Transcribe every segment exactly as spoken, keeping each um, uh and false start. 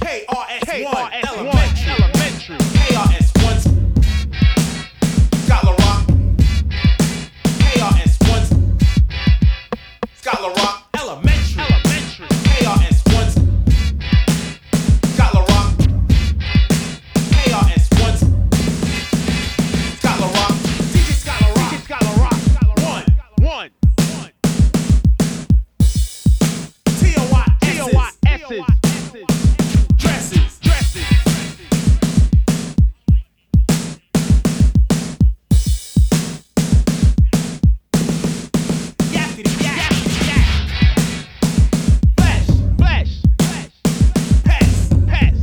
K R S one, elementary. elementary. K R S one, Scholar Rock. K R S one, Scholar Rock. Elementary. Elementary. K R S one, Scholar Rock. K R S one, Scholar Rock. D J Scholar Rock. D J Scholar Rock. One. One. T O Y T O Y S's. Dresses. Dresses. Yakety yak. Flesh. Flesh. Pest. Pest.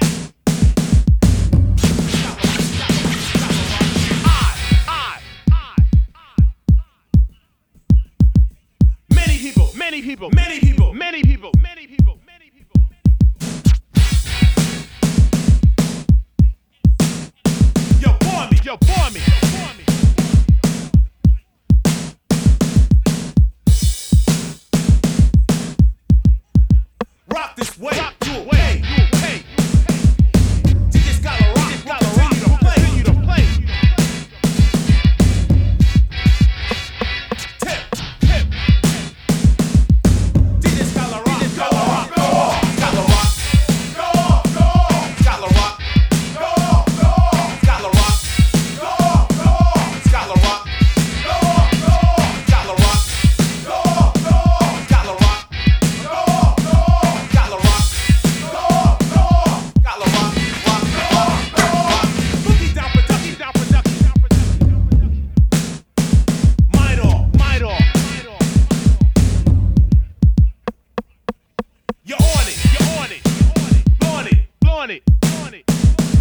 Odd. Odd. Many people. Many people. Many people. Many people. Many people. Many people. Yo, boy me. Yo, boy me. Boy me. Rock this way. Rock You you away. away. You away. D J Scholar Rock. Just We'll gotta rock. continue to play. Continue to play. Tip. Tip. D J Scholar Rock. Scholar Rock. Go on. Scholar Rock. Go on. Go on. Scholar Rock. Go on. Go on. Scholar Rock. Go on. Go on. Scholar Rock. Go on. Go on. Scholar Rock. Go on. Go on. Scholar Rock. Go on. Go on. Scholar Rock. Go on. Go on. Scholar Rock. Rock. Go on. Go on. Boogie down production. Down production. Down production. Might all. Might all. Might all. You're on it. You're on it. On it. Blowing it. Blowing it.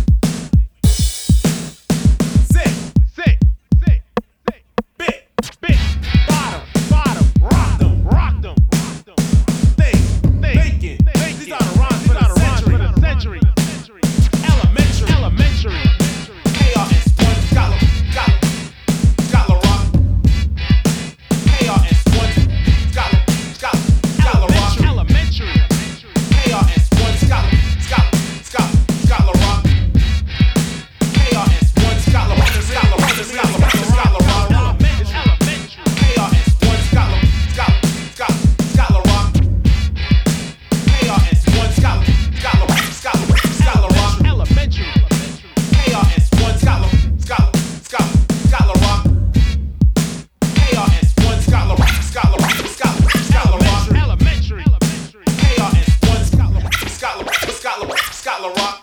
Sick. Sick. Sick. Sick. Bit. Big. Bottom. Bottom. Rock them. Rock them. Rock them. Think. Think. Thinking. Think. These are the rhymes for These are the the rhymes century. for the century. Elementary. Elementary. K R S one. Scholar. Scholar. Scholar Rock. K R S one. Scholar. Scholar. Scholar Rock. Elementary. K R S one. Scholar. Scholar. Scholar. Scholar Rock. K R S one. Scholar. Scholar. Scholar. Scholar Rock. Elementary. Elementary. K R S one. Scholar. Scholar. Scholar. Scholar Rock. K R S one. Scholar. Scholar. Scholar. Scholar Rock. Elementary. K R S one. Scholar. Scholar. Scholar. Scholar Rock. K R S one. Scholar. Scholar. Scholar. Scholar Rock. Elementary. K R S one. Scholar. Scholar. Scholar. Scholar Rock.